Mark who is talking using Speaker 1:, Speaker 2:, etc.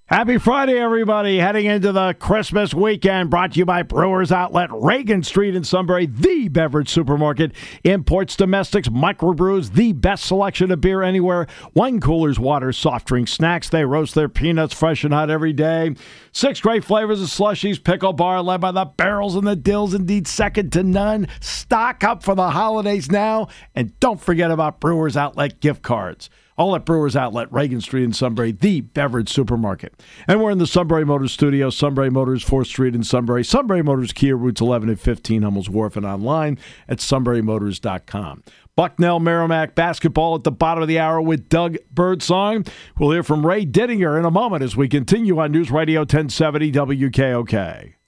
Speaker 1: Happy Friday, everybody. Heading into the Christmas weekend, brought to you by Brewers Outlet, Reagan Street in Sunbury, the beverage supermarket. Imports, domestics, microbrews, the best selection of beer anywhere. Wine coolers, water, soft drinks, snacks. They roast their peanuts fresh and hot every day. 6 great flavors of slushies, pickle bar, led by the barrels and the dills, indeed second to none. Stock up for the holidays now. And don't forget about Brewers Outlet gift cards. All at Brewers Outlet, Reagan Street in Sunbury, the beverage supermarket. And we're in the Sunbury Motors studio, Sunbury Motors, 4th Street in Sunbury. Sunbury Motors, Kia, routes 11 and 15, Hummel's Wharf, and online at sunburymotors.com. Bucknell Merrimack basketball at the bottom of the hour with Doug Birdsong. We'll hear from Ray Didinger in a moment as we continue on News Radio 1070 WKOK.